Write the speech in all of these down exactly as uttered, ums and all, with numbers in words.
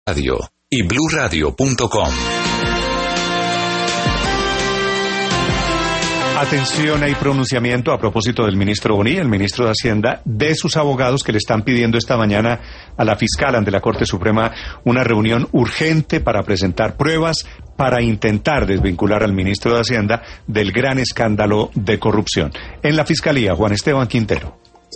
Radio y blue radio punto com. Atención, hay pronunciamiento a propósito del ministro Bonilla, el ministro de Hacienda, de sus abogados que le están pidiendo esta mañana a la fiscal ante la Corte Suprema una reunión urgente para presentar pruebas para intentar desvincular al ministro de Hacienda del gran escándalo de corrupción. En la Fiscalía, Juan Esteban Quintero.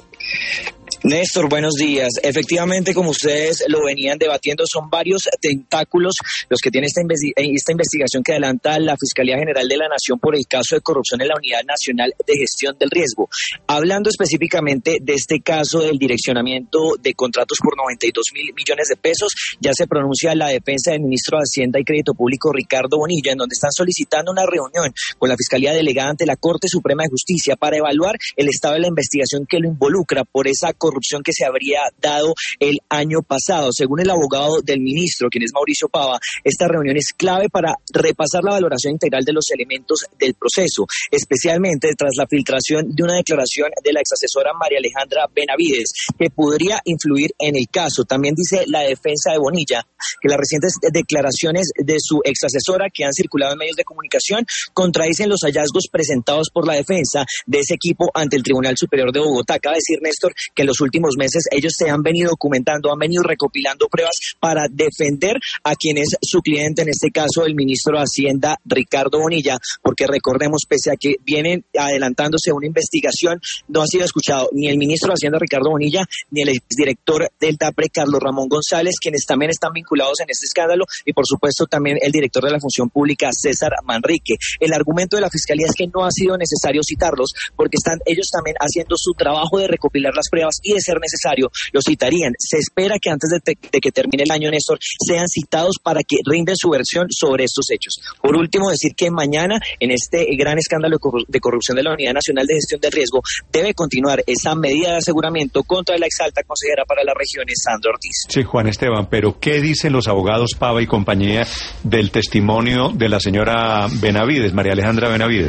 Néstor, buenos días. Efectivamente, como ustedes lo venían debatiendo, son varios tentáculos los que tiene esta, investi- esta investigación que adelanta la Fiscalía General de la Nación por el caso de corrupción en la Unidad Nacional de Gestión del Riesgo. Hablando específicamente de este caso del direccionamiento de contratos por noventa y dos mil millones de pesos, ya se pronuncia la defensa del ministro de Hacienda y Crédito Público, Ricardo Bonilla, en donde están solicitando una reunión con la Fiscalía Delegada ante la Corte Suprema de Justicia para evaluar el estado de la investigación que lo involucra por esa corrupción corrupción que se habría dado el año pasado. Según el abogado del ministro, quien es Mauricio Pava, esta reunión es clave para repasar la valoración integral de los elementos del proceso, especialmente tras la filtración de una declaración de la exasesora María Alejandra Benavides, que podría influir en el caso. También dice la defensa de Bonilla que las recientes declaraciones de su exasesora que han circulado en medios de comunicación contradicen los hallazgos presentados por la defensa de ese equipo ante el Tribunal Superior de Bogotá. Cabe decir, Néstor, que en los últimos meses ellos se han venido documentando, han venido recopilando pruebas para defender a quien es su cliente, en este caso el ministro de Hacienda, Ricardo Bonilla, porque recordemos, pese a que vienen adelantándose una investigación, no ha sido escuchado ni el ministro de Hacienda, Ricardo Bonilla, ni el exdirector del DAPRE, Carlos Ramón González, quienes también están vinculados en este escándalo, y por supuesto también el director de la Función Pública, César Manrique. El argumento de la Fiscalía es que no ha sido necesario citarlos porque están ellos también haciendo su trabajo de recopilar las pruebas y de ser necesario los citarían. Se espera que antes de, te, de que termine el año, Néstor, sean citados para que rinden su versión sobre estos hechos. Por último, decir que mañana, en este gran escándalo de corrupción de la Unidad Nacional de Gestión del Riesgo, debe continuar esa medida de aseguramiento contra la exalta consejera para las regiones, Sandra Ortiz. Sí, Juan Esteban, pero ¿qué dicen los abogados Pava y compañía del testimonio de la señora Benavides, María Alejandra Benavides?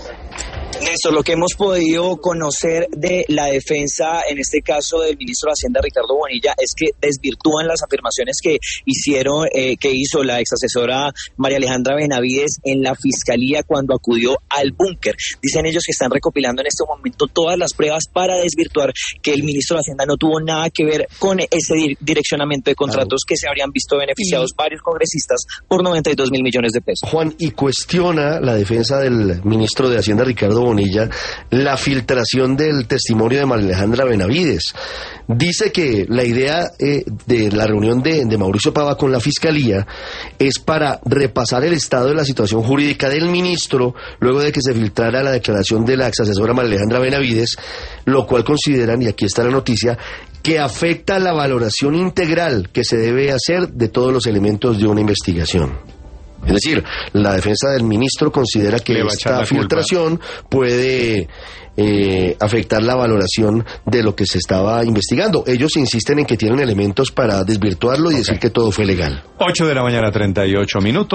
Néstor, lo que hemos podido conocer de la defensa, en este caso del ministro de Hacienda, Ricardo Bonilla, es que desvirtúan las afirmaciones que hicieron, eh, que hizo la exasesora María Alejandra Benavides en la Fiscalía cuando acudió al búnker. Dicen ellos que están recopilando en este momento todas las pruebas para desvirtuar que el ministro de Hacienda no tuvo nada que ver con ese di- direccionamiento de contratos, claro, que se habrían visto beneficiados y... varios congresistas por noventa y dos mil millones de pesos. Juan, y cuestiona la defensa del ministro de Hacienda, Ricardo Bonilla, la filtración del testimonio de María Alejandra Benavides. Dice que la idea eh, de la reunión de, de Mauricio Pava con la Fiscalía es para repasar el estado de la situación jurídica del ministro luego de que se filtrara la declaración de la exasesora María Alejandra Benavides, lo cual consideran, y aquí está la noticia, que afecta la valoración integral que se debe hacer de todos los elementos de una investigación. Es decir, la defensa del ministro considera que esta filtración puede eh, afectar la valoración de lo que se estaba investigando. Ellos insisten en que tienen elementos para desvirtuarlo y okay. decir que todo fue legal. ocho de la mañana, treinta y ocho minutos.